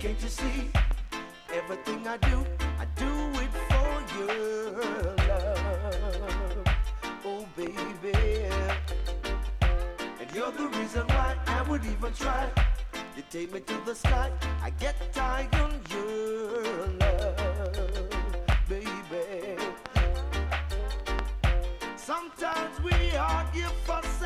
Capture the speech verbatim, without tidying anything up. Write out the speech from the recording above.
Can't you see? Everything I do, I do it for your love. Oh baby, and you're the reason why I would even try. You take me to the sky, I get tired on your love, baby. Sometimes we argue, fuss